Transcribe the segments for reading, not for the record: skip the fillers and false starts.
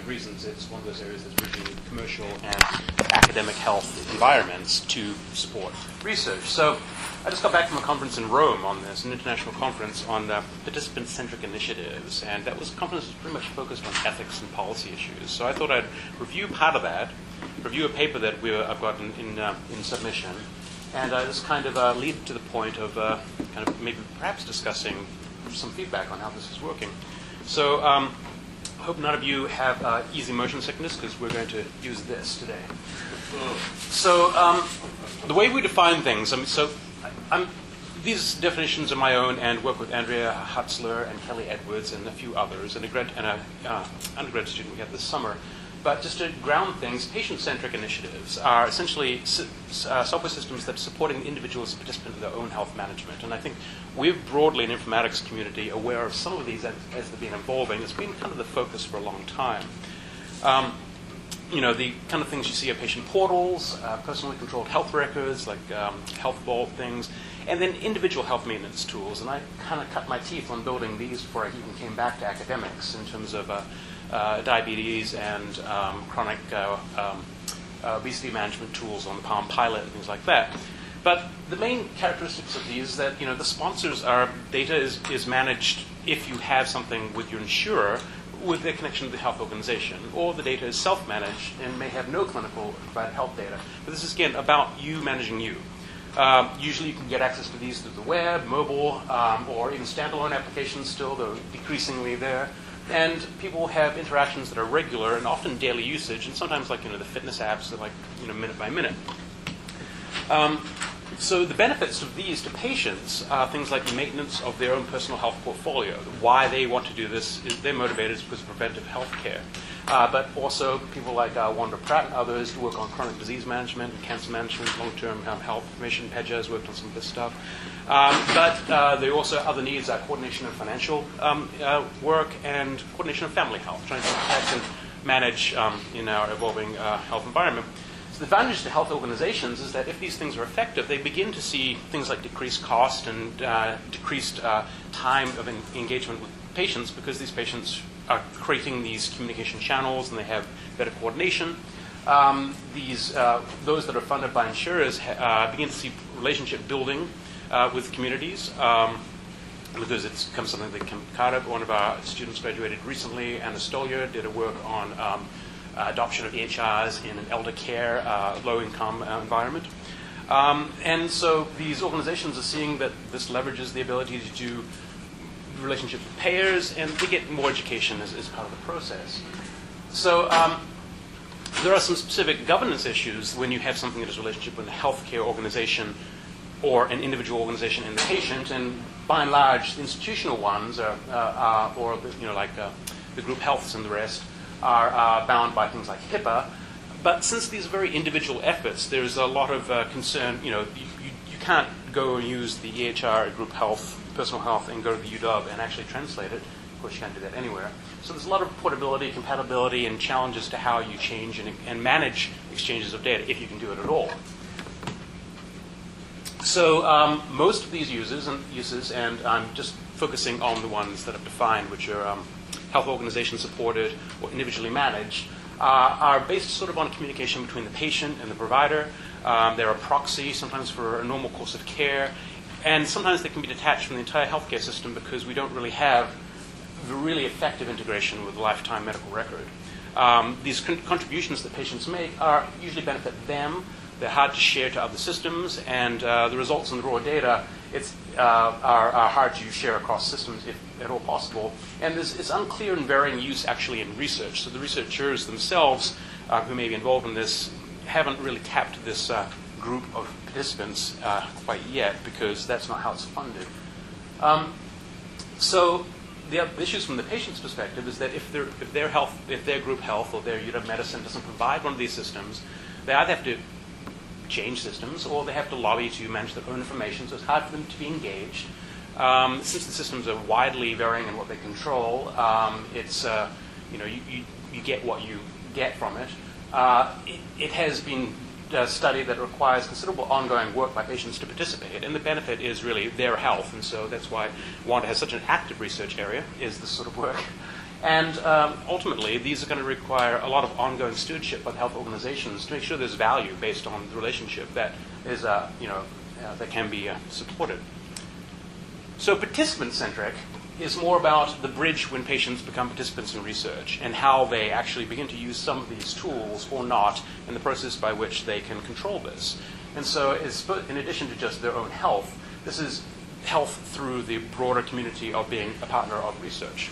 reasons, it's one of those areas that's bridging commercial and academic health environments to support research. So I just got back from a conference in Rome on this, an international conference on participant-centric initiatives, and that was a conference that was pretty much focused on ethics and policy issues. So I thought I'd review part of that, review a paper that I've got in submission, and just kind of lead to the point of kind of maybe perhaps discussing some feedback on how this is working. So I hope none of you have easy motion sickness, because we're going to use this today. So the way we define things, these definitions are my own, and work with Andrea Hutzler and Kelly Edwards and a few others, and an undergrad student we had this summer. But just to ground things, patient-centric initiatives are essentially software systems that are supporting the individual as a participant in their own health management. And I think we're broadly in the informatics community aware of some of these as they've been evolving. It's been kind of the focus for a long time. The kind of things you see are patient portals, personally controlled health records, like health vault things, and then individual health maintenance tools. And I kind of cut my teeth on building these before I even came back to academics in terms of diabetes and chronic obesity management tools on the Palm Pilot and things like that. But the main characteristics of these is that the sponsors data is managed if you have something with your insurer with their connection to the health organization, or the data is self-managed and may have no clinical provided health data. But this is, again, about you managing you. Usually you can get access to these through the web, mobile, or even standalone applications still, though decreasingly there. And people have interactions that are regular and often daily usage, and sometimes like the fitness apps are like minute by minute. So the benefits of these to patients are things like the maintenance of their own personal health portfolio. Why they want to do this is they're motivated because of preventive health care. But also people like Wanda Pratt and others who work on chronic disease management, cancer management, long-term health information. Pedja has worked on some of this stuff. But there are also other needs, coordination of financial work and coordination of family health, trying to protect and manage in our evolving health environment. So the advantage to health organizations is that if these things are effective, they begin to see things like decreased cost and decreased time of engagement with patients, because these patients are creating these communication channels and they have better coordination. Those that are funded by insurers begin to see relationship building with communities, because it's become something that can be part of. One of our students graduated recently, Anna Stoliar, did a work on adoption of EHRs in an elder care, low-income environment. And so these organizations are seeing that this leverages the ability to do relationships with payers, and they get more education as part of the process. So there are some specific governance issues when you have something that is a relationship with a healthcare organization or an individual organization and the patient, and by and large, the institutional ones, or the group healths and the rest, are bound by things like HIPAA. But since these are very individual efforts, there's a lot of concern. You can't go and use the EHR group health, personal health, and go to the UW and actually translate it. Of course, you can't do that anywhere. So there's a lot of portability, compatibility, and challenges to how you change and manage exchanges of data, if you can do it at all. So most of these uses, and I'm just focusing on the ones that I've defined, which are health organization supported or individually managed, are based sort of on communication between the patient and the provider. They're a proxy sometimes for a normal course of care, and sometimes they can be detached from the entire healthcare system because we don't really have the really effective integration with the lifetime medical record. These contributions that patients make usually benefit them. They're hard to share to other systems, and the results in the raw data are hard to share across systems if at all possible. And it's unclear and varying use actually in research. So the researchers themselves who may be involved in this haven't really tapped this group of participants quite yet, because that's not how it's funded. So the issues from the patient's perspective is that if their group health or their UW Medicine doesn't provide one of these systems, they either have to change systems or they have to lobby to manage their own information, so it's hard for them to be engaged. Since the systems are widely varying in what they control, it's you get what you get from it. It has been studied that it requires considerable ongoing work by patients to participate, and the benefit is really their health, and so that's why Wanda has such an active research area, is this sort of work. And ultimately, these are going to require a lot of ongoing stewardship by the health organizations to make sure there's value based on the relationship that is, that can be supported. So participant-centric is more about the bridge when patients become participants in research and how they actually begin to use some of these tools or not in the process by which they can control this. And so it's, in addition to just their own health, this is health through the broader community of being a partner of research.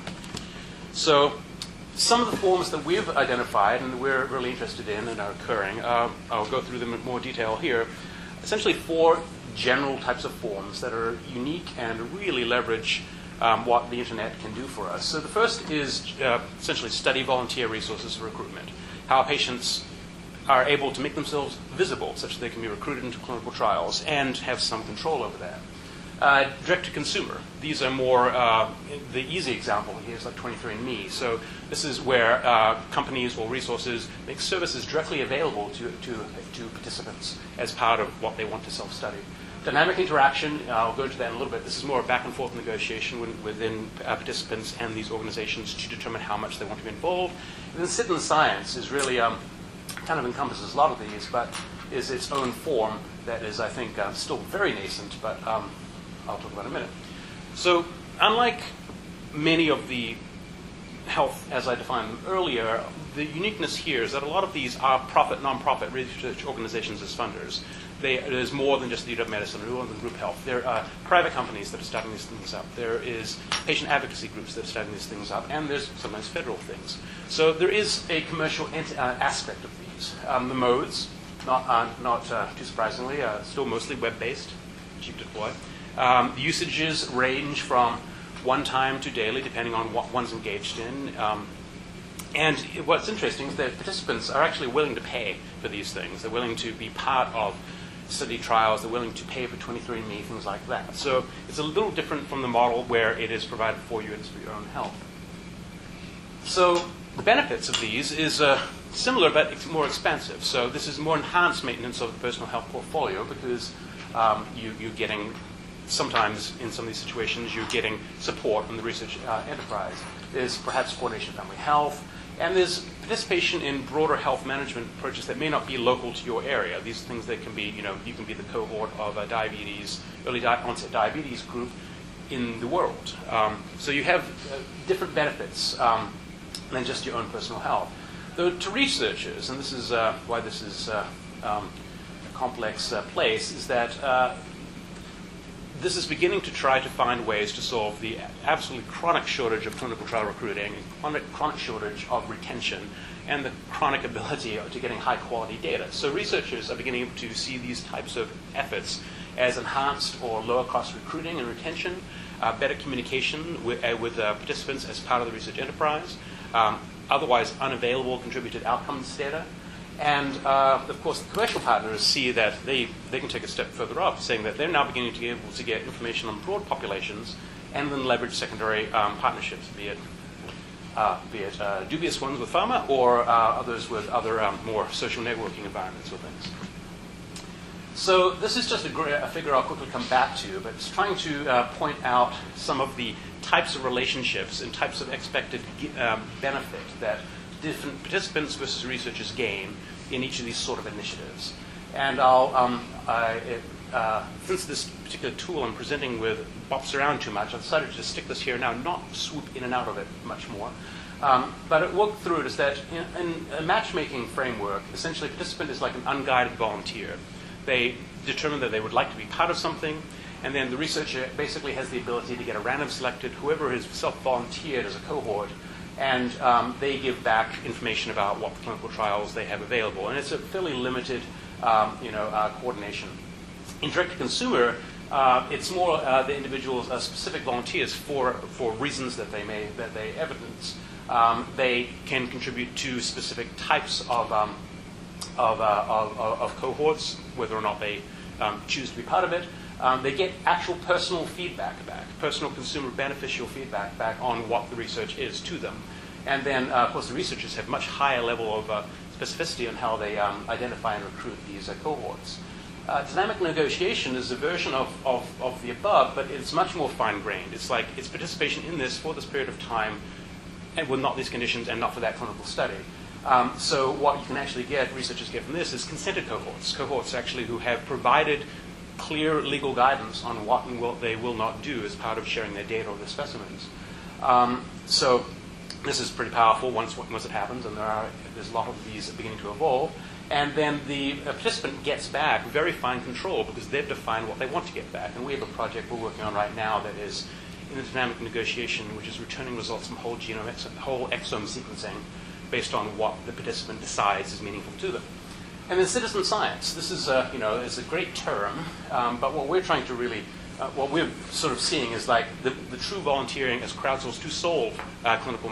So some of the forms that we've identified and that we're really interested in and are occurring, I'll go through them in more detail here. Essentially 4 general types of forms that are unique and really leverage what the internet can do for us. So the first is essentially study volunteer resources for recruitment, how patients are able to make themselves visible such that they can be recruited into clinical trials and have some control over that. Direct-to-consumer. These are more, the easy example here is like 23andMe. So this is where companies or resources make services directly available to participants as part of what they want to self-study. Dynamic interaction, I'll go into that in a little bit. This is more back and forth negotiation within participants and these organizations to determine how much they want to be involved. And then citizen science is really kind of encompasses a lot of these, but is its own form that is, I think, still very nascent, but I'll talk about in a minute. So unlike many of the health as I defined them earlier, the uniqueness here is that a lot of these are non-profit research organizations as funders. There's more than just the UW Medicine or more than Group Health. There are private companies that are starting these things up. There is patient advocacy groups that are starting these things up, and there's sometimes federal things. So there is a commercial aspect of these. The modes, not too surprisingly, still mostly web-based, cheap to deploy. The usages range from one time to daily, depending on what one's engaged in. And what's interesting is that participants are actually willing to pay for these things. They're willing to be part of study trials. They're willing to pay for 23andMe, things like that. So it's a little different from the model where it is provided for you and it's for your own health. So the benefits of these is similar, but it's more expensive. So this is more enhanced maintenance of the personal health portfolio because you're getting, sometimes in some of these situations, you're getting support from the research enterprise. There's perhaps coordination of family health, and there's participation in broader health management approaches that may not be local to your area. These are things that can be, you can be the cohort of a diabetes, early onset diabetes group in the world. So you have different benefits than just your own personal health. Though to researchers, and this is why this is a complex place, is that this is beginning to try to find ways to solve the absolutely chronic shortage of clinical trial recruiting, chronic shortage of retention, and the chronic ability to getting high-quality data. So researchers are beginning to see these types of efforts as enhanced or lower-cost recruiting and retention, better communication with participants as part of the research enterprise, otherwise unavailable contributed outcomes data. And, of course, the commercial partners see that they can take a step further up, saying that they're now beginning to be able to get information on broad populations and then leverage secondary partnerships, be it dubious ones with pharma or others with other more social networking environments or things. So this is just a figure I'll quickly come back to, but it's trying to point out some of the types of relationships and types of expected benefit that different participants versus researchers gain in each of these sort of initiatives. And since this particular tool I'm presenting with bops around too much, I've decided to just stick this here now, not swoop in and out of it much more. But what through it is that in a matchmaking framework, essentially a participant is like an unguided volunteer. They determine that they would like to be part of something, and then the researcher basically has the ability to get a random selected, whoever has self-volunteered as a cohort, and they give back information about what clinical trials they have available. And it's a fairly limited coordination. In direct-to-consumer, it's more the individuals, specific volunteers for reasons that they evidence. They can contribute to specific types of cohorts, whether or not they choose to be part of it. They get actual personal feedback back, personal consumer beneficial feedback back on what the research is to them. And then, of course, the researchers have much higher level of specificity on how they identify and recruit these cohorts. Dynamic negotiation is a version of the above, but it's much more fine-grained. It's like it's participation in this for this period of time and with not these conditions and not for that clinical study. So what you can actually get, researchers get from this, is consented cohorts actually who have provided clear legal guidance on what and what they will not do as part of sharing their data or their specimens. So this is pretty powerful once it happens, and there's a lot of these beginning to evolve. And then the participant gets back very fine control because they've defined what they want to get back. And we have a project we're working on right now that is in the dynamic negotiation, which is returning results from whole exome sequencing based on what the participant decides is meaningful to them. And then citizen science. This is is a great term, but what we're trying to really, what we're sort of seeing is like the true volunteering as crowdsourced to solve clinical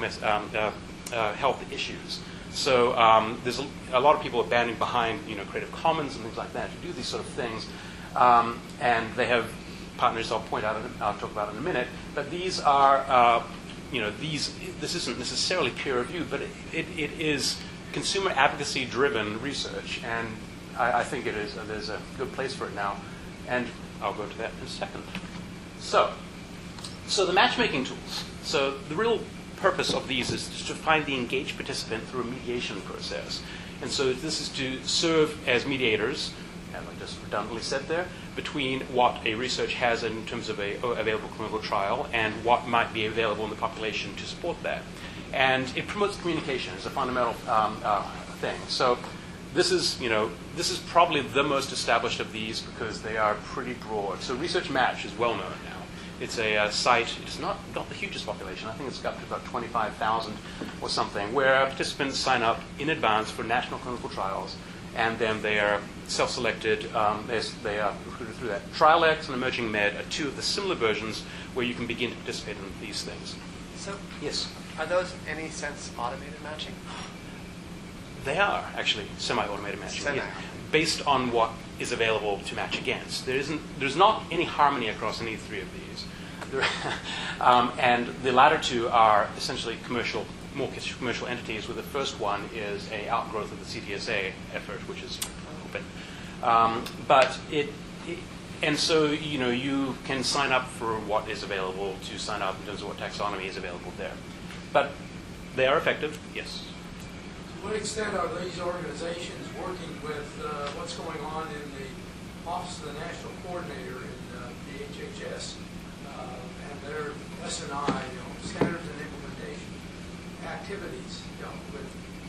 health issues. So there's a lot of people are banding behind Creative Commons and things like that to do these sort of things, and they have partners I'll talk about in a minute. But these are this isn't necessarily peer reviewed, but it is consumer advocacy driven research, and I think it is. There's a good place for it now, and I'll go to that in a second. So the matchmaking tools. So the real purpose of these is to find the engaged participant through a mediation process, and so this is to serve as mediators, as I just redundantly said there, between what a research has in terms of a available clinical trial and what might be available in the population to support that. And it promotes communication as a fundamental thing. So this is probably the most established of these because they are pretty broad. So Research Match is well known now. It's a site. It's not the hugest population. I think it's got to about 25,000 or something, where participants sign up in advance for national clinical trials, and then they are self-selected. They are recruited through that. TrialX and Emerging Med are two of the similar versions where you can begin to participate in these things. So yes. Are those, in any sense, automated matching? They are actually semi-automated matching, based on what is available to match against. There's not any harmony across any three of these, and the latter two are essentially more commercial entities. Where the first one is an outgrowth of the CTSA effort, which is open, and so you can sign up for what is available to sign up in terms of what taxonomy is available there. But they are effective, yes. To what extent are these organizations working with what's going on in the Office of the National Coordinator in the HHS and their S&I, standards and implementation activities, with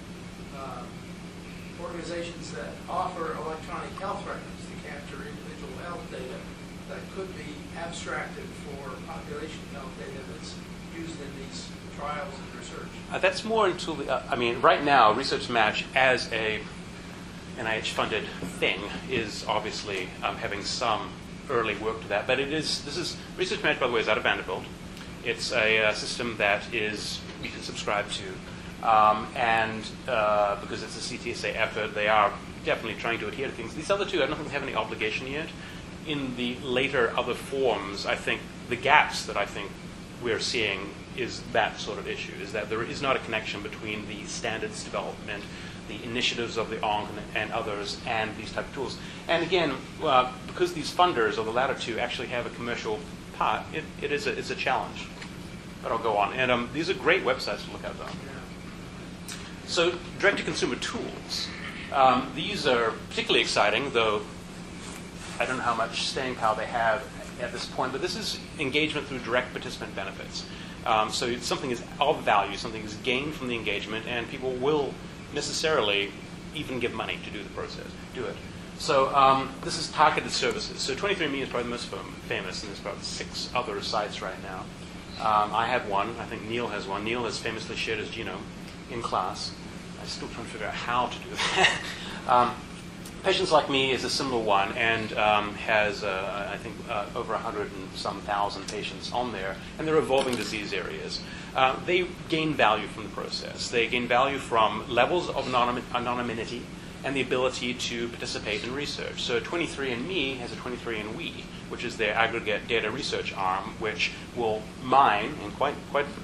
organizations that offer electronic health records to capture individual health data that could be abstracted for population health data that's used in these trials and research? That's more until right now, Research Match as a NIH-funded thing is obviously having some early work to that. But this is Research Match, by the way, is out of Vanderbilt. It's a system that you can subscribe to, and because it's a CTSA effort, they are definitely trying to adhere to things. These other two, I don't think they have any obligation yet. In the later other forms, I think the gaps that I think we're seeing is that sort of issue, is that there is not a connection between the standards development, the initiatives of the ONC and others, and these type of tools. And again, because these funders, or the latter two, actually have a commercial part, it's a challenge. But I'll go on. And these are great websites to look at, though. So direct-to-consumer tools. These are particularly exciting, though I don't know how much staying power they have at this point, but this is engagement through direct participant benefits. So something is of value, something is gained from the engagement, and people will necessarily even give money to do the process, do it. So this is targeted services. So 23andMe is probably the most famous, and there's about 6 other sites right now. I have one. I think Neil has one. Neil has famously shared his genome in class. I'm still trying to figure out how to do that. Patients Like Me is a similar one, and has, I think, over 100 and some thousand patients on there, and they're evolving disease areas. They gain value from the process. They gain value from levels of anonymity and the ability to participate in research. So 23andMe has a 23andWe, which is their aggregate data research arm, which will mine, and quite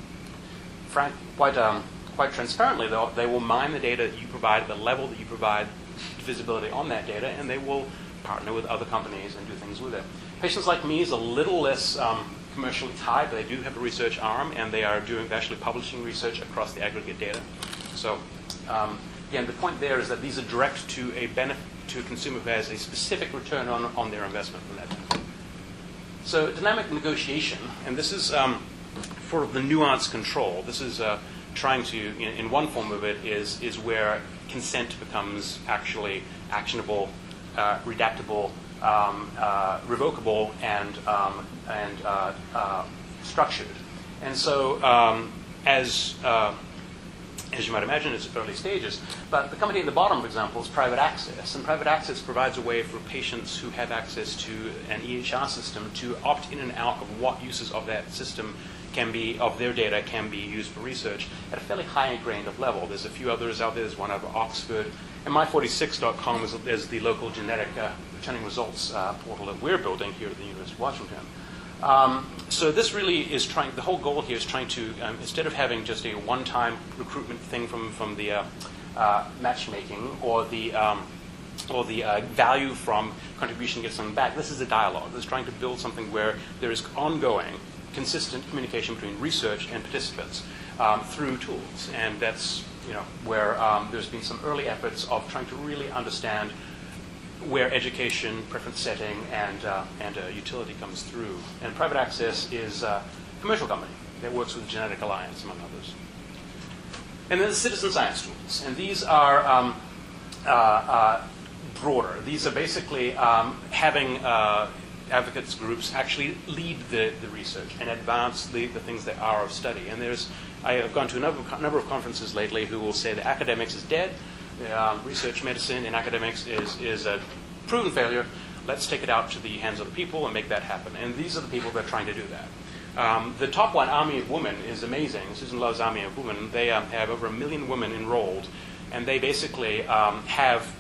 transparently, they will mine the data that you provide, the level that you provide, visibility on that data, and they will partner with other companies and do things with it. Patients Like Me is a little less commercially tied, but they do have a research arm, and they are actually publishing research across the aggregate data. So again, the point there is that these are direct to a benefit to a consumer who has a specific return on their investment from that. So dynamic negotiation, and this is for the nuanced control. This is trying to, in one form of it, is where consent becomes actually actionable, redactable, revocable, and structured. And so, as you might imagine, it's early stages. But the company at the bottom, for example, is Private Access. And Private Access provides a way for patients who have access to an EHR system to opt in and out of what uses of that system of their data can be used for research at a fairly high grained of level. There's a few others out there. There's one out of Oxford. And My46.com is the local genetic returning results portal that we're building here at the University of Washington. So this really is the whole goal here is trying to, instead of having just a one-time recruitment thing from the matchmaking or the value from contribution gets something back, this is a dialogue. This is trying to build something where there is ongoing, consistent communication between research and participants through tools. And that's where there's been some early efforts of trying to really understand where education, preference setting, and utility comes through. And Private Access is a commercial company that works with Genetic Alliance, among others. And then the citizen science tools. And these are broader. These are basically having advocates groups actually lead the research and advance the things that are of study. And I have gone to a number of conferences lately who will say that academics is dead. Research medicine in academics is a proven failure. Let's take it out to the hands of the people and make that happen. And these are the people that are trying to do that. The top one, Army of Women, is amazing. Susan Love's Army of Women. They have over 1 million women enrolled, and they basically have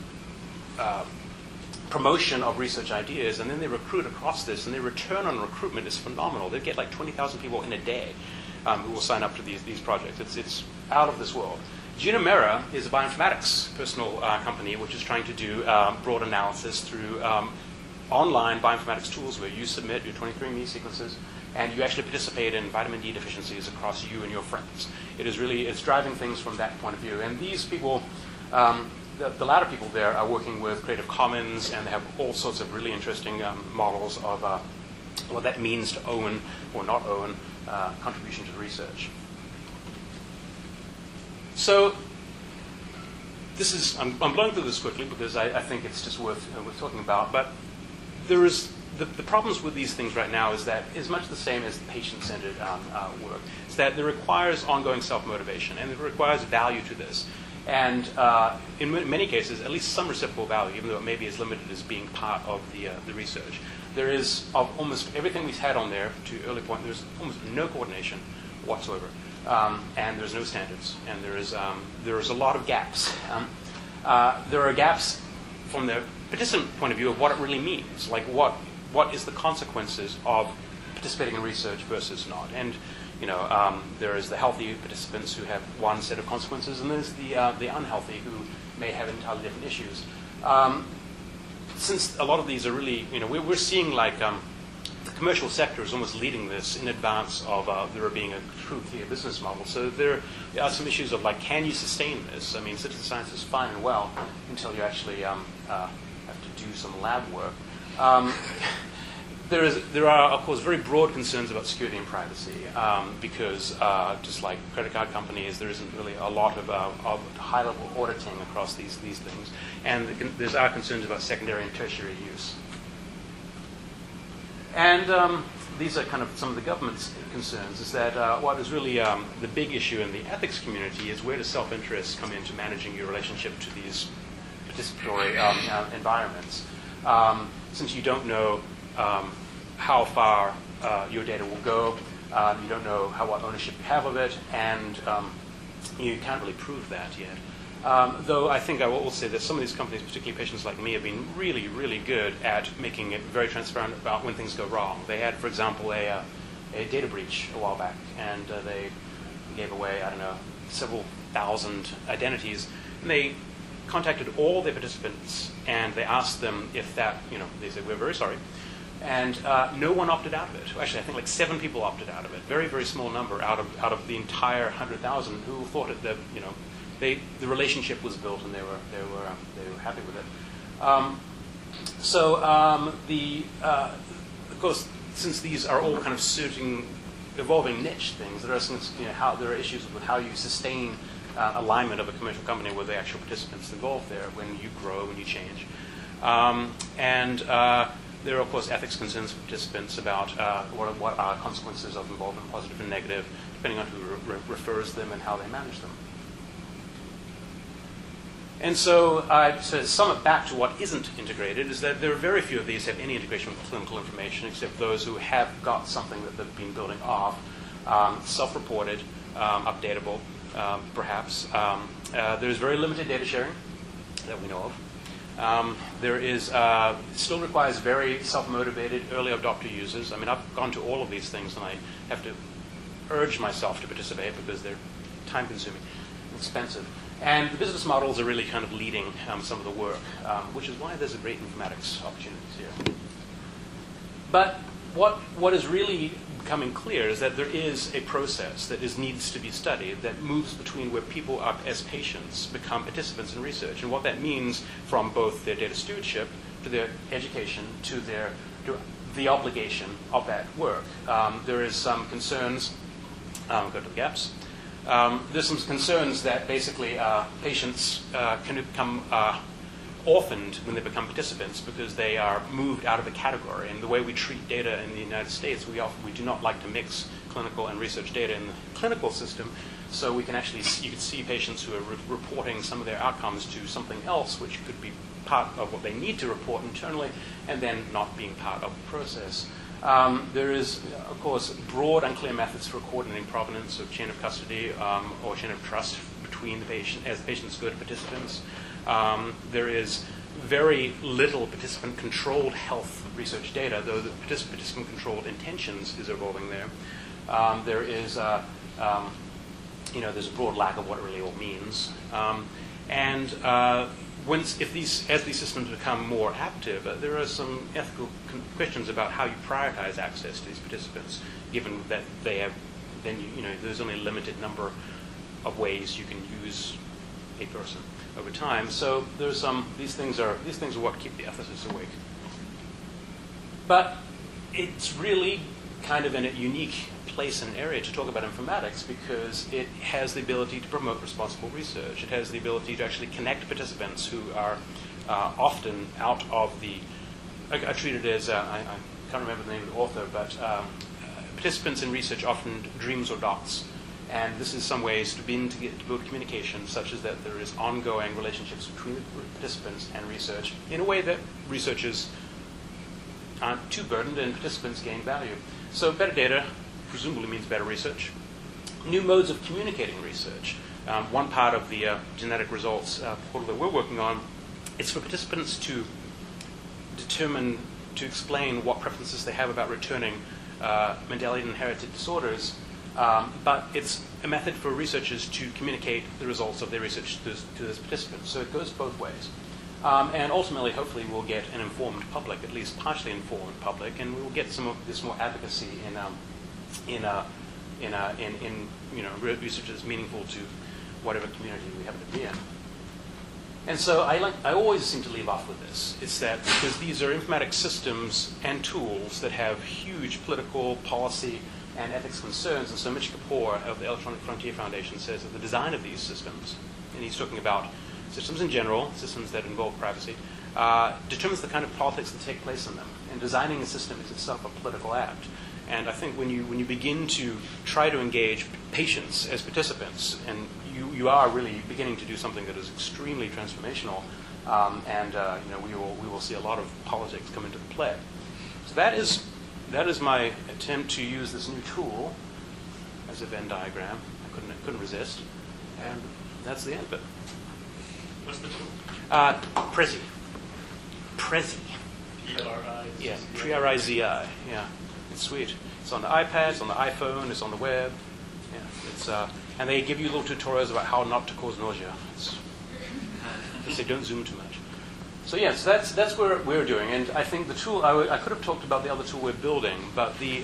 promotion of research ideas, and then they recruit across this, and their return on recruitment is phenomenal. They get like 20,000 people in a day who will sign up to these projects. It's out of this world. Genomera is a bioinformatics personal company which is trying to do broad analysis through online bioinformatics tools where you submit your 23andMe sequences and you actually participate in vitamin D deficiencies across you and your friends. It's driving things from that point of view. And these people, the latter people there are working with Creative Commons, and they have all sorts of really interesting models of what that means to own or not own contribution to the research. So this is, I'm blowing through this quickly because I think it's just worth talking about. But there is the problems with these things right now is that it's much the same as the patient-centered work. It's that it requires ongoing self-motivation, and it requires value to this. And in many cases, at least some reciprocal value, even though it maybe is limited as being part of the research. There is, of almost everything we've had on there, to early point, there's almost no coordination whatsoever. And there's no standards, and there is a lot of gaps. There are gaps from the participant point of view of what it really means, like what is the consequences of participating in research versus not. And there is the healthy participants who have one set of consequences, and there's the unhealthy who may have entirely different issues. Since a lot of these are really, we're seeing like the commercial sector is almost leading this in advance of there being a true clear business model. So there are some issues of like, can you sustain this? I mean, citizen science is fine and well until you actually have to do some lab work. There are, of course, very broad concerns about security and privacy because just like credit card companies, there isn't really a lot of high-level auditing across these things. And there are concerns about secondary and tertiary use. And these are kind of some of the government's concerns, is that what is really the big issue in the ethics community is where does self-interest come into managing your relationship to these participatory environments. Since you don't know how far your data will go, you don't know what ownership you have of it, and you can't really prove that yet. Though I think I will also say that some of these companies, particularly patients like me, have been really, really good at making it very transparent about when things go wrong. They had, for example, a data breach a while back, and they gave away, several thousand identities. And they contacted all their participants, and they asked them if that, they said, we're very sorry. And no one opted out of it. Actually, I think like 7 people opted out of it. Very, very small number out of the entire 100,000 who thought it, that the relationship was built and they were happy with it. Of course, since these are all kind of evolving niche things, there are issues with how you sustain alignment of a commercial company with the actual participants involved there when you grow, when you change. There are, of course, ethics concerns for participants about what are consequences of involvement, positive and negative, depending on who refers them and how they manage them. And so to sum it back to what isn't integrated is that there are very few of these have any integration with clinical information except those who have got something that they've been building off, self-reported, updatable, perhaps. There's very limited data sharing that we know of. There is still requires very self-motivated early adopter users. I mean, I've gone to all of these things, and I have to urge myself to participate because they're time-consuming, expensive, and the business models are really kind of leading some of the work, which is why there's a great informatics opportunities here. But what is really becoming clear is that there is a process that needs to be studied that moves between where people are, as patients, become participants in research, and what that means from both their data stewardship to their education to the obligation of that work. There is some concerns. Go to the gaps. There's some concerns that basically patients can become orphaned when they become participants because they are moved out of a category. And the way we treat data in the United States, we do not like to mix clinical and research data in the clinical system. So we can actually you can see patients who are reporting some of their outcomes to something else, which could be part of what they need to report internally, and then not being part of the process. There is, of course, broad, unclear methods for coordinating provenance of chain of custody or chain of trust between the patient as the patients go to participants. There is very little participant-controlled health research data, though the participant-controlled intentions is evolving there. There is, there's a broad lack of what it really all means. As these systems become more active, there are some ethical questions about how you prioritize access to these participants, given that they have, there's only a limited number of ways you can use a person over time. So there's these things are what keep the ethicists awake. But it's really kind of in a unique place and area to talk about informatics because it has the ability to promote responsible research. It has the ability to actually connect participants who are often out of the. I treat it as I can't remember the name of the author, but participants in research often dreams or dots. And this is some ways to build communication such as that there is ongoing relationships between the participants and research in a way that researchers aren't too burdened and participants gain value. So better data presumably means better research. New modes of communicating research. One part of the genetic results portal that we're working on is for participants to explain what preferences they have about returning Mendelian inherited disorders. But it's a method for researchers to communicate the results of their research to those participants. So it goes both ways. And ultimately, hopefully, we'll get an informed public, at least partially informed public, and we will get some of this more advocacy in research that's meaningful to whatever community we happen to be in. And so I always seem to leave off with this. It's that because these are informatics systems and tools that have huge political, policy, and ethics concerns. And so Mitch Kapoor of the Electronic Frontier Foundation says that the design of these systems, and he's talking about systems in general, systems that involve privacy, determines the kind of politics that take place in them. And designing a system is itself a political act. And I think when you begin to try to engage patients as participants, and you are really beginning to do something that is extremely transformational, we will see a lot of politics come into play. So that is my attempt to use this new tool as a Venn diagram. I couldn't resist, and that's the end of it. What's the tool? Prezi. Prezi. P-R-I-Z-I. Yeah, P-R-I-Z-I. Yeah, it's sweet. It's on the iPad, it's on the iPhone, it's on the web. Yeah, it's and they give you little tutorials about how not to cause nausea. They say don't zoom too much. So yes, that's where we're doing, and I think the tool I could have talked about the other tool we're building, but the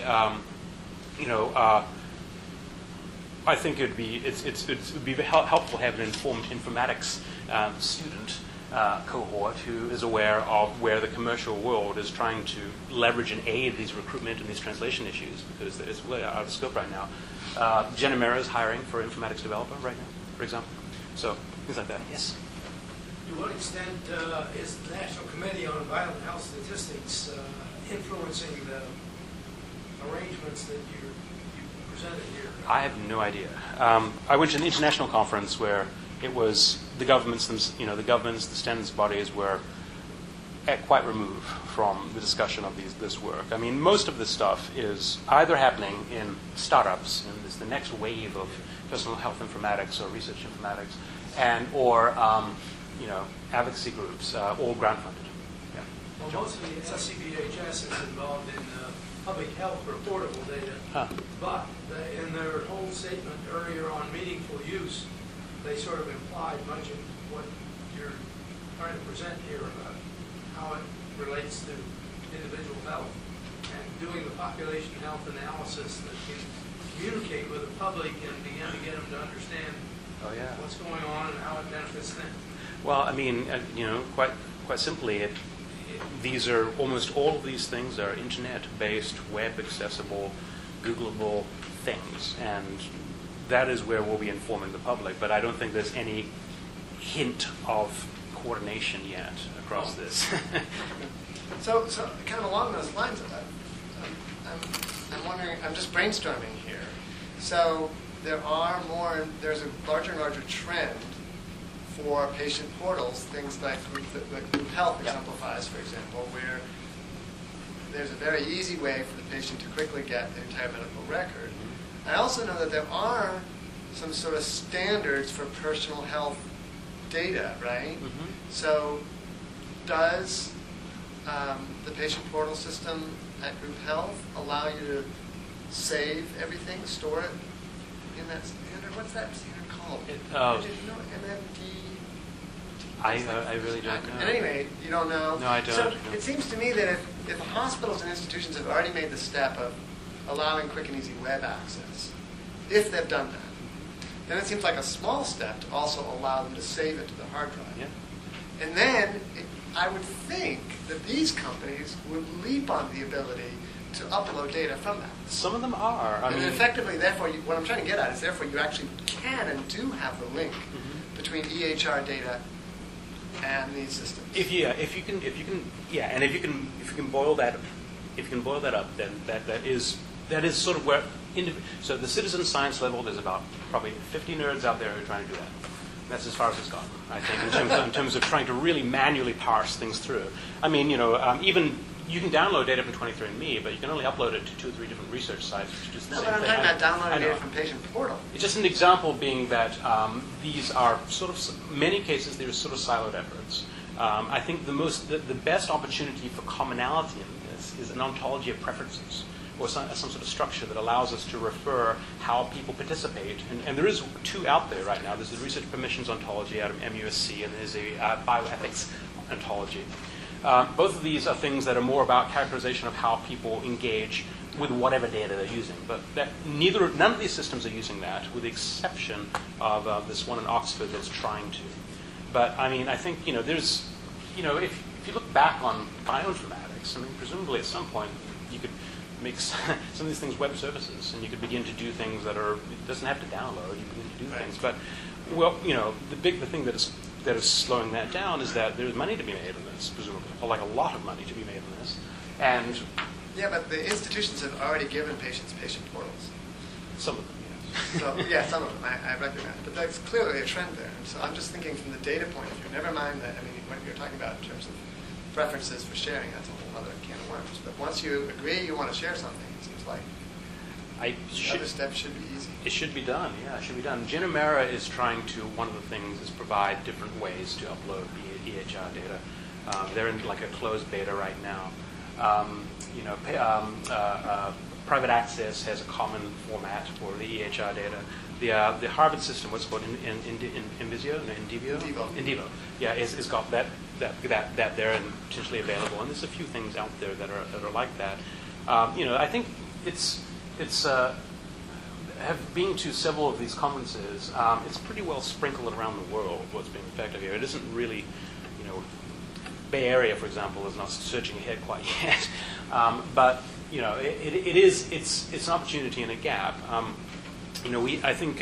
I think it would be helpful to have an informed informatics student cohort who is aware of where the commercial world is trying to leverage and aid these recruitment and these translation issues, because it's really out of scope right now. Genimera is hiring for informatics developer right now, for example. So things like that. Yes. To what extent is the National Committee on Violent Health Statistics influencing the arrangements that you presented here? I have no idea. I went to an international conference where it was the governments, the standards bodies were quite removed from the discussion of this work. I mean, most of this stuff is either happening in startups, and it's the next wave of personal health informatics or research informatics, or advocacy groups, all grant funded. Yeah. Well, mostly SCBHS is involved in public health reportable data, but in their whole statement earlier on meaningful use, they sort of implied much of what you're trying to present here about how it relates to individual health and doing the population health analysis that can communicate with the public and begin to get them to understand what's going on and how it benefits them. Well, I mean, quite simply, these are almost all of these things are internet-based, web-accessible, Googleable things, and that is where we'll be informing the public. But I don't think there's any hint of coordination yet across this. So kind of along those lines, I'm wondering. I'm just brainstorming here. So there's a larger and larger trend for patient portals, things like Group Health exemplifies, for example, where there's a very easy way for the patient to quickly get the entire medical record. I also know that there are some sort of standards for personal health data, right? Mm-hmm. So does the patient portal system at Group Health allow you to save everything, store it in that standard? What's that standard called? MMD? I really don't know. At any rate, you don't know? No, I don't. So it seems to me that if hospitals and institutions have already made the step of allowing quick and easy web access, if they've done that, then it seems like a small step to also allow them to save it to the hard drive. Yeah. And then I would think that these companies would leap on the ability to upload data from that. Some of them are. And effectively, therefore, what I'm trying to get at is, therefore, you actually can and do have the link between EHR data and these systems. If you can boil that up, then that is sort of where. So the citizen science level, there's about probably 50 nerds out there who are trying to do that. That's as far as it's gotten, I think, in terms of trying to really manually parse things through. I mean, even you can download data from 23andMe, but you can only upload it to 2 or 3 different research sites, which do the same thing. No, but I'm talking about downloading data from patient portal. It's just an example being that these are sort of, many cases, they're sort of siloed efforts. I think the best opportunity for commonality in this is an ontology of preferences, or some sort of structure that allows us to refer how people participate. And there is 2 out there right now. There's the research permissions ontology out of MUSC, and there's a bioethics ontology. Both of these are things that are more about characterization of how people engage with whatever data they're using. But none of these systems are using that, with the exception of this one in Oxford that's trying to. But I mean, I think there's, if you look back on bioinformatics, I mean, presumably at some point you could make some of these things web services, and you could begin to do things that it doesn't have to download. You begin to do things, but the thing that is slowing that down is that there's money to be made in this, presumably, or like a lot of money to be made in this, and yeah, but the institutions have already given patients patient portals. Some of them, yes. So yeah, some of them I recognize, but that's clearly a trend there. So I'm just thinking from the data point of view. Never mind that. I mean, what you're talking about in terms of preferences for sharing, that's a whole other can of worms. But once you agree you want to share something, it seems like other steps should be easy. It should be done, yeah, it should be done. Genimera is trying to, one of the things is provide different ways to upload EHR data. They're in like a closed beta right now. Private Access has a common format for the EHR data. the Harvard system, what's it called, Invizio? No, Indivio? Indivo. Yeah, is got that there and potentially available. And there's a few things out there that are like that. I think it's have been to several of these conferences. It's pretty well sprinkled around the world what's being effective here. It isn't really, Bay Area, for example, is not surging ahead quite yet. But it's an opportunity and a gap. I think.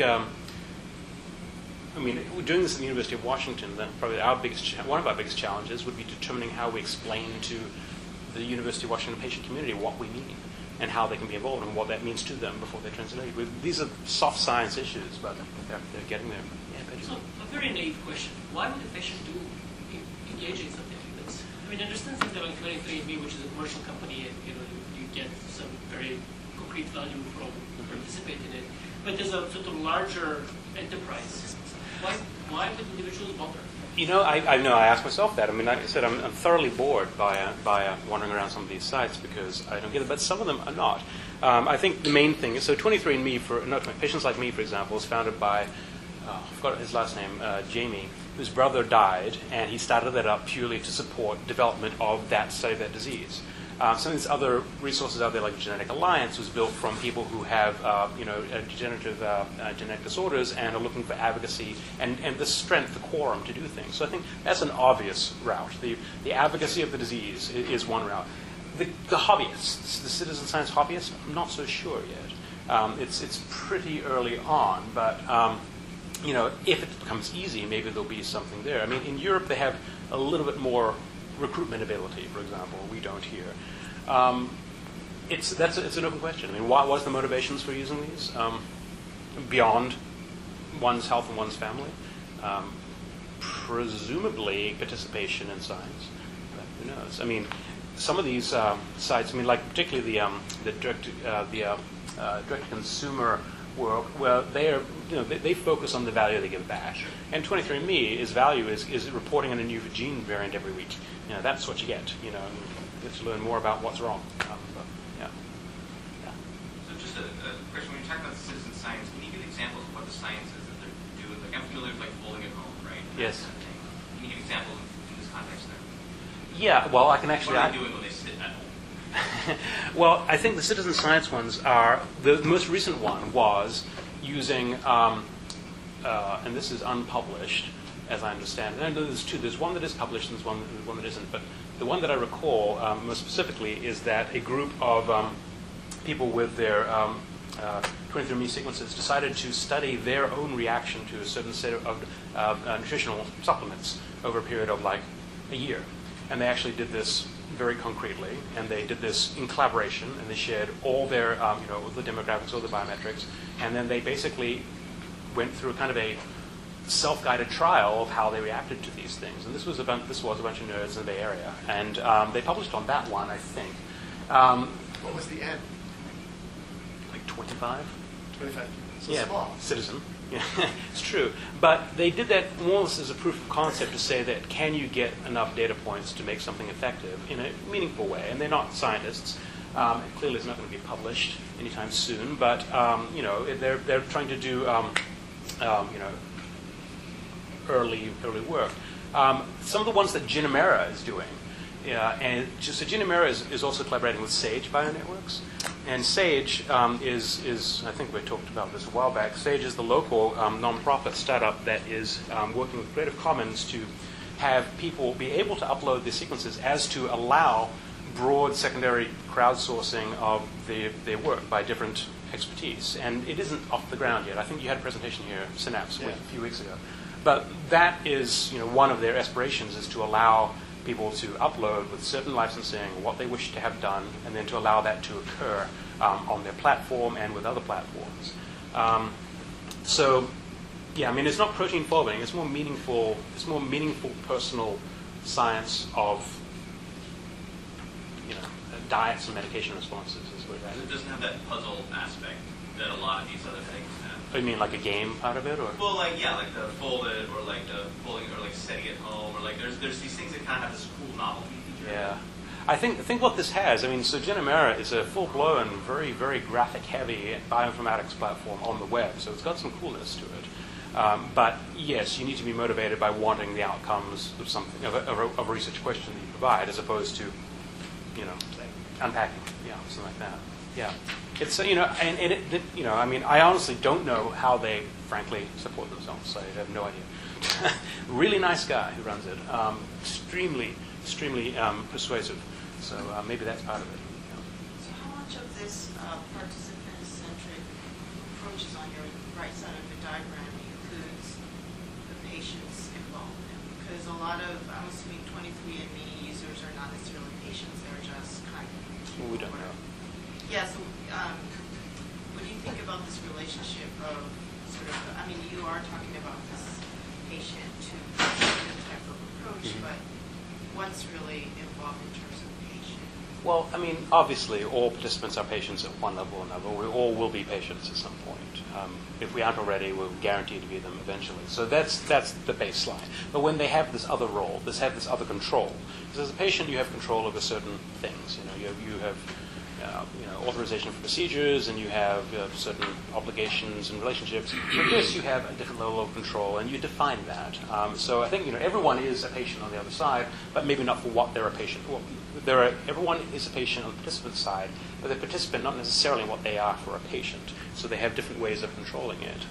We're doing this at the University of Washington. Then probably one of our biggest challenges would be determining how we explain to the University of Washington patient community what we mean and how they can be involved and what that means to them before they translate. These are soft science issues, but they're getting there. Yeah, so a very naive question: why would a patient engage in something like this? I understand something like 23andMe, which is a commercial company, and you get some very concrete value from participating in it. But there's a sort of larger enterprise. Why would individuals bother? I know. I ask myself that. Like I said, I'm thoroughly bored by wandering around some of these sites because I don't get it. But some of them are not. I think the main thing is 23andMe for patients like me, for example, was founded by I forgot his last name, Jamie, whose brother died, and he started that up purely to support development of that study of that disease. Some of these other resources out there, like Genetic Alliance, was built from people who have, degenerative genetic disorders and are looking for advocacy and the strength, the quorum to do things. So I think that's an obvious route. The advocacy of the disease is one route. The hobbyists, the citizen science hobbyists, I'm not so sure yet. It's pretty early on, but if it becomes easy, maybe there'll be something there. In Europe they have a little bit more recruitment ability, for example. We don't here. It's an open question. What's the motivations for using these beyond one's health and one's family? Presumably participation in science, but who knows? Some of these sites. Particularly the direct consumer world, where they focus on the value they give back. And 23andMe's value is reporting on a new gene variant every week. That's what you get. You get to learn more about what's wrong. So just a question: when you talk about citizen science, can you give examples of what the science is that they're doing? I'm familiar with folding at home, right? Yes. Kind of thing. Can you give examples in this context there? Yeah. Well, I can actually. What are they doing when they sit at home? Well, I think the citizen science ones are the most recent one was using, and this is unpublished, as I understand it. And I know there's two. There's one that is published and there's one that isn't. But the one that I recall most specifically is that a group of people with their 23andMe sequences decided to study their own reaction to a certain set of nutritional supplements over a period of like a year. And they actually did this very concretely, and they did this in collaboration, and they shared all their, the demographics, all the biometrics, and then they basically went through kind of a self-guided trial of how they reacted to these things. And this was a bunch of nerds in the Bay Area, and they published on that one, I think. What was the end? Like 25. 25. So Yeah, small. citizen. Yeah, it's true. But they did that more or less as a proof of concept to say that can you get enough data points to make something effective in a meaningful way? And they're not scientists. Clearly, it's not going to be published anytime soon. But they're trying to do early work. Some of the ones that Genimera is doing. So Genimera is also collaborating with Sage Bionetworks. And Sage is, I think we talked about this a while back, Sage is the local nonprofit startup that is working with Creative Commons to have people be able to upload their sequences as to allow broad secondary crowdsourcing of their work by different expertise. And it isn't off the ground yet. I think you had a presentation here, Synapse, a few weeks ago. But that is one of their aspirations, is to allow people to upload with certain licensing what they wish to have done, and then to allow that to occur on their platform and with other platforms. It's not protein folding. It's more meaningful. It's more meaningful personal science of diets and medication responses. Is what that is. It doesn't have that puzzle aspect that a lot of these other things have. Oh, you mean like a game part of it, or? Well, like the folded, or like the folding, or like setting at home, or like there's these things that kind of have this cool novelty feature. Yeah. I think what this has, I mean, so Genimera is a full-blown, very, very graphic-heavy bioinformatics platform on the web, so it's got some coolness to it. But yes, you need to be motivated by wanting the outcomes of something, of a research question that you provide, as opposed to, unpacking, something like that. Yeah, it's and it, I mean, I honestly don't know how they, frankly, support themselves. So I have no idea. Really nice guy who runs it. Extremely persuasive. So maybe that's part of it. So how much of this participant-centric approach is on your right side of the diagram includes the patient's involvement? Because a lot of, I'm assuming 23andMe users are not necessarily patients, they're just kind of... Well, we don't know. Yeah, so what do you think about this relationship of sort of, I mean, you are talking about this patient to patient type of approach, but what's really involved in terms of patient? Well, I mean, obviously, all participants are patients at one level or another. We all will be patients at some point. If we aren't already, we're guaranteed to be them eventually. So that's the baseline. But when they have this other role, this other control, because as a patient, you have control over certain things. You have authorization for procedures, and you have certain obligations and relationships. With this, you have a different level of control, and you define that. So I think everyone is a patient on the other side, but maybe not for what they're a patient. Well, everyone is a patient on the participant side, but the participant not necessarily what they are for a patient. So they have different ways of controlling it.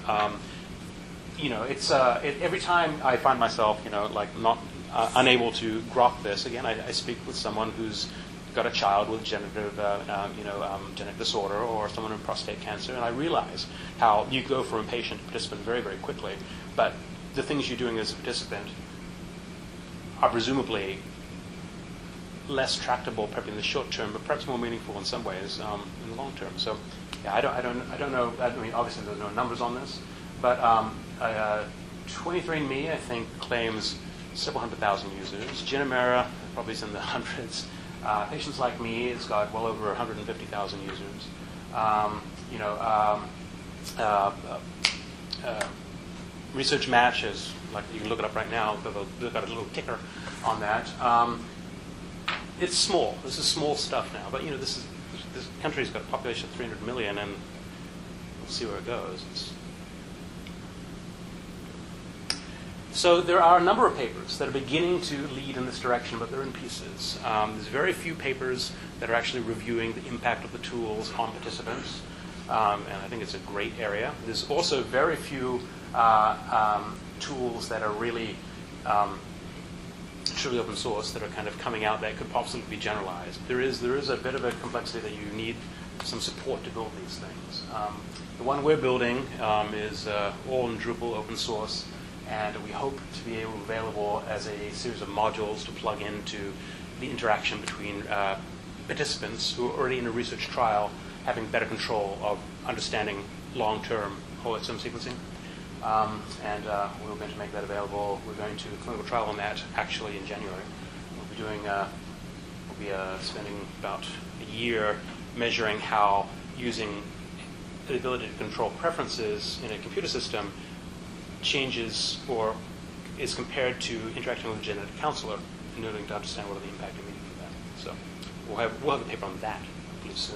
It's every time I find myself, not unable to grok this. Again, I speak with someone who's got a child with genetic disorder, or someone with prostate cancer, and I realize how you go from patient to participant very, very quickly. But the things you're doing as a participant are presumably less tractable, probably in the short term, but perhaps more meaningful in some ways in the long term. So, yeah, I don't know. I mean, obviously there's no numbers on this, but 23andMe, I think, claims several 100,000 users. Genimera probably is in the hundreds. Patients Like Me has got well over 150,000 users. Research Match is, like, you can look it up right now. They've got a little ticker on that. It's small. This is small stuff now. But this country's got a population of 300 million, and we'll see where it goes. So there are a number of papers that are beginning to lead in this direction, but they're in pieces. There's very few papers that are actually reviewing the impact of the tools on participants, and I think it's a great area. There's also very few tools that are really truly open source that are kind of coming out that could possibly be generalized. There is a bit of a complexity that you need some support to build these things. The one we're building is all in Drupal, open source. And we hope to be available as a series of modules to plug into the interaction between participants who are already in a research trial, having better control of understanding long-term whole exome sequencing. And we're going to make that available. We're going to do a clinical trial on that actually in January. We'll be spending about a year measuring how using the ability to control preferences in a computer system changes or is compared to interacting with a genetic counselor in order to understand what are the impact and meaning of that. So we'll have a paper on that, I believe, soon.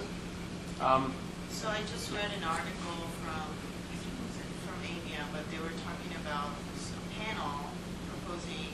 So I just read an article from AMIA, but they were talking about a panel proposing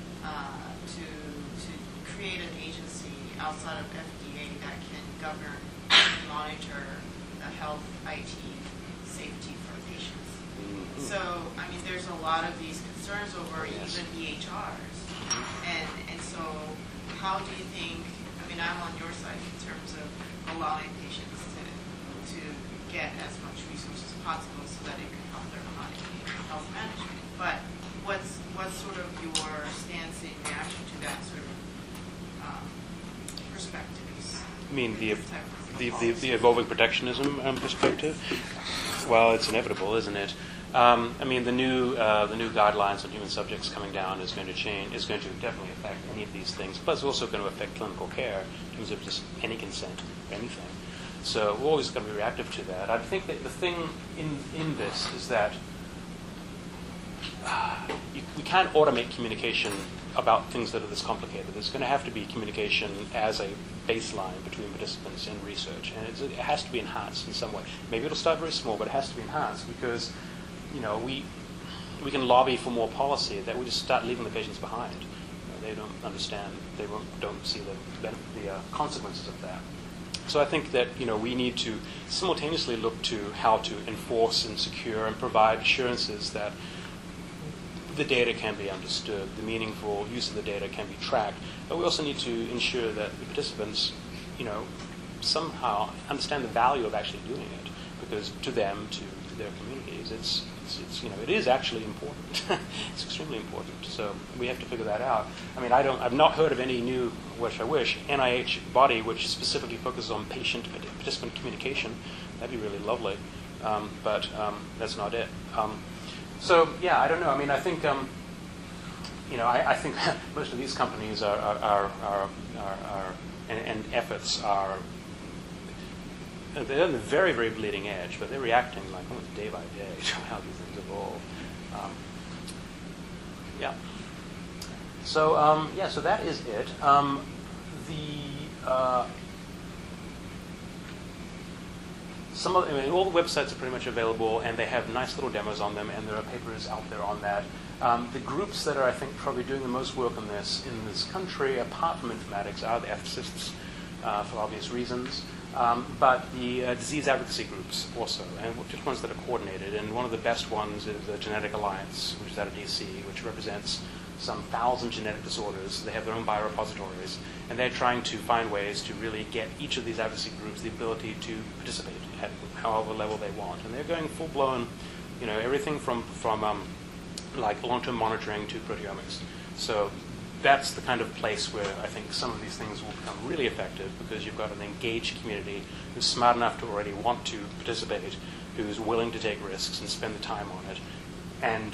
to create an agency outside of FDA that can govern and monitor the health IT safety for patients. So, I mean, there's a lot of these concerns over even EHRs. And so how do you think, I mean, I'm on your side in terms of allowing patients to get as much resources as possible so that it can help their chronic health management. But what's sort of your stance in reaction to that sort of perspectives? I mean, the evolving protectionism perspective? Well, it's inevitable, isn't it? I mean, the new guidelines on human subjects coming down is going to definitely affect any of these things. But it's also going to affect clinical care in terms of just any consent, anything. So we're always going to be reactive to that. I think that the thing in this is that we can't automate communication about things that are this complicated. There's going to have to be communication as a baseline between participants in research, and it has to be enhanced in some way. Maybe it'll start very small, but it has to be enhanced because, we can lobby for more policy that we just start leaving the patients behind. They don't understand. They don't see the consequences of that. So I think that we need to simultaneously look to how to enforce and secure and provide assurances that the data can be understood, the meaningful use of the data can be tracked. But we also need to ensure that the participants, somehow understand the value of actually doing it, because to them, to their communities, it is actually important. It's extremely important. So we have to figure that out. I mean, I've not heard of any new, NIH body which specifically focuses on participant communication. That'd be really lovely. But that's not it. So yeah, I don't know. I mean, I think I think most of these companies are and efforts are. They're on the very, very bleeding edge, but they're reacting like almost day by day to how these things evolve. Yeah. So so that is it. All the websites are pretty much available, and they have nice little demos on them, and there are papers out there on that. The groups that are, I think, probably doing the most work on this in this country, apart from informatics, are the ethicists, for obvious reasons. But the disease advocacy groups also, and just ones that are coordinated. And one of the best ones is the Genetic Alliance, which is out of DC, which represents some 1,000 genetic disorders. They have their own biorepositories, and they're trying to find ways to really get each of these advocacy groups the ability to participate at however level they want. And they're going full-blown, everything from like long-term monitoring to proteomics. So that's the kind of place where I think some of these things will become really effective, because you've got an engaged community who's smart enough to already want to participate, who's willing to take risks and spend the time on it, and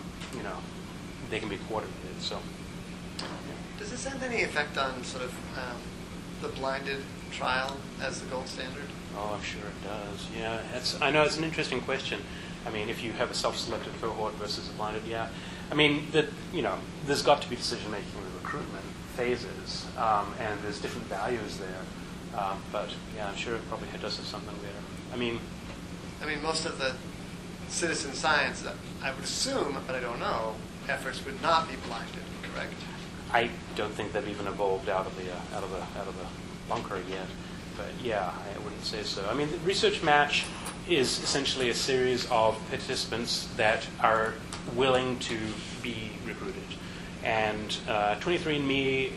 they can be coordinated. So, does this have any effect on sort of the blinded trial as the gold standard? Oh, I'm sure it does. Yeah, I know it's an interesting question. I mean, if you have a self-selected cohort versus a blinded, yeah. I mean, there's got to be decision-making in the recruitment phases, and there's different values there. But yeah, I'm sure it probably does have something there. I mean, most of the citizen science, I would assume, but I don't know, efforts would not be blinded, correct? I don't think they've even evolved out of the bunker yet. But yeah, I wouldn't say so. I mean, the Research Match is essentially a series of participants that are willing to be recruited. And 23andMe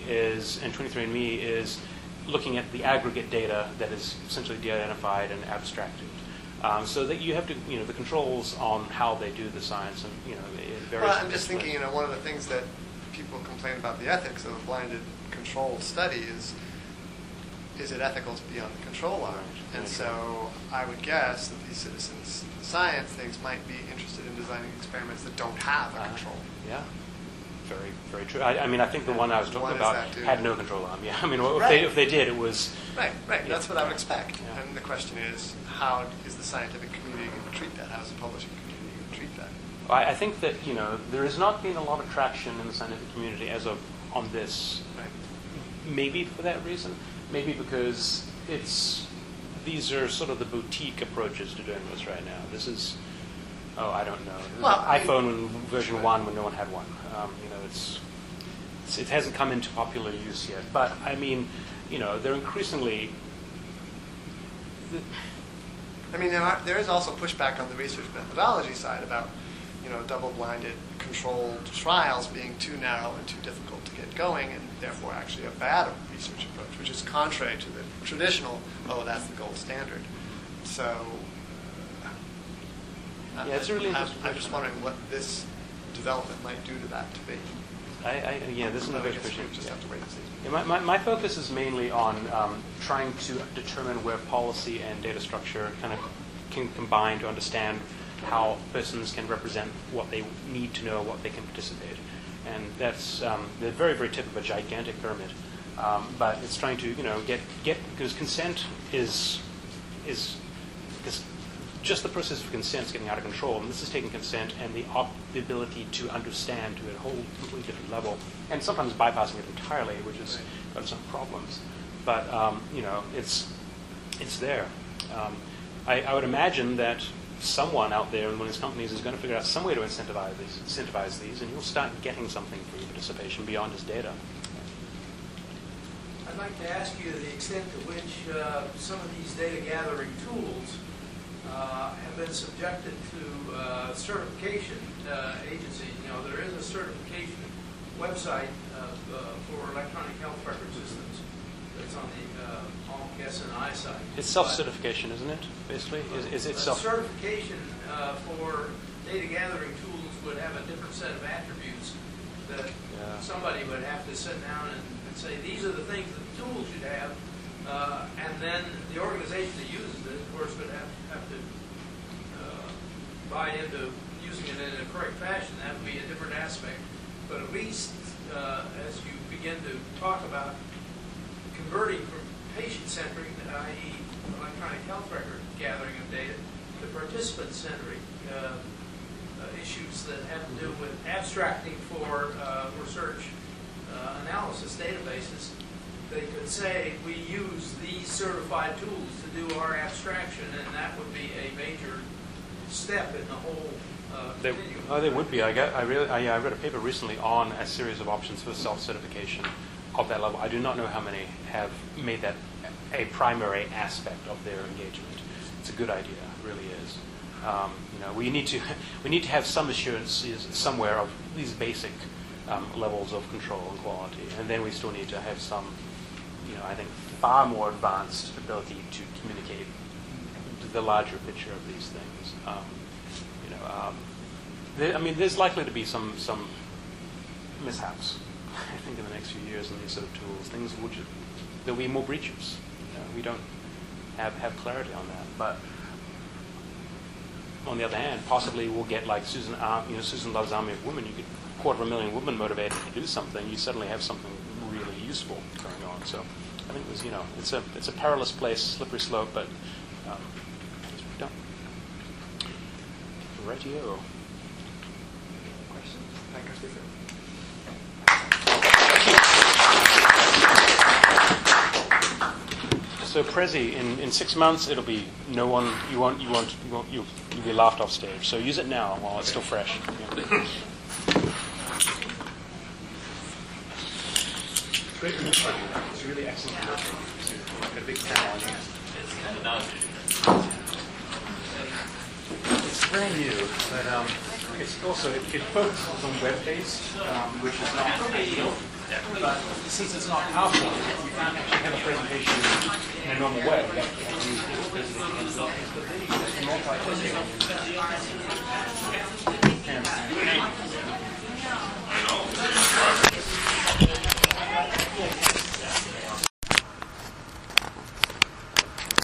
is looking at the aggregate data that is essentially de-identified and abstracted. So that you have to, the controls on how they do the science, and it varies. Well, I'm just thinking, one of the things that people complain about the ethics of a blinded controlled study is it ethical to be on the control arm? And so I would guess that these citizens science things might be interested in designing experiments that don't have a control. Yeah, very, very true. I think the one I was talking about had no control arm. Yeah, if they did, it was... Right. Yeah. That's what I would expect. Yeah. And the question is, how is the scientific community going to treat that? How is the publishing community going to treat that? I think that, there has not been a lot of traction in the scientific community on this. Right. Maybe for that reason. Maybe because these are sort of the boutique approaches to doing this right now. This is, I don't know. Well, iPhone version 1 when no one had one. It hasn't come into popular use yet. But they're increasingly. There is also pushback on the research methodology side about, double-blinded controlled trials being too narrow and too difficult to get going, and therefore actually a bad research approach, which is contrary to the traditional, that's the gold standard. So, it's really interesting. I'm just wondering what this development might do to that debate. This is another question. Just have to wait and see. Yeah, my focus is mainly on trying to determine where policy and data structure kind of can combine to understand how persons can represent what they need to know, what they can participate. And that's the very, very tip of a gigantic pyramid. But it's trying to, get because consent is just the process of consent is getting out of control, and this is taking consent and the ability to understand to a whole completely different level, and sometimes bypassing it entirely, which has got some problems. But it's there. I would imagine that someone out there in one of these companies is going to figure out some way to incentivize these, and you'll start getting something for your participation beyond just data. I'd like to ask you the extent to which some of these data gathering tools have been subjected to certification agencies. You know, there is a certification website for electronic health record systems that's on the SNI site. It's self-certification, isn't it? Basically, is it self? Certification for data gathering tools would have a different set of attributes that somebody would have to sit down and say, these are the things that the tool should have, and then the organization that uses it, of course, would have to buy into using it in a correct fashion. That would be a different aspect. But at least as you begin to talk about converting from patient-centric, i.e. electronic health record gathering of data, to participant-centric issues that have to do with abstracting for research analysis databases, they could say we use these certified tools to do our abstraction, and that would be a major step in the whole continuum. There would be. I read a paper recently on a series of options for self-certification of that level. I do not know how many have made that a primary aspect of their engagement. It's a good idea, it really is. We need to have some assurances somewhere of these basic levels of control and quality, and then we still need to have some, I think, far more advanced ability to communicate the larger picture of these things. There's likely to be some mishaps, I think, in the next few years in these sort of tools. There'll be more breaches. We don't have clarity on that, but on the other hand, possibly we'll get like Susan Love's Army of Women. You get 250,000 women motivated to do something. You suddenly have something really useful going on. So I think it's a perilous place, slippery slope, but it's done. Rightio. Questions? Thank you, Stephen. So Prezi, in 6 months, it'll be no one. You'll be laughed off stage. So use it now while it's still fresh. Yeah. Great to meet you. It's really excellent work. Got a big panel on you. It's brand new, but it's also it focuses on web-based, which is not ideal. But since it's not PowerPoint, you can't actually have a presentation in a normal way. You have to use this presentation. But then you can just multi-testing.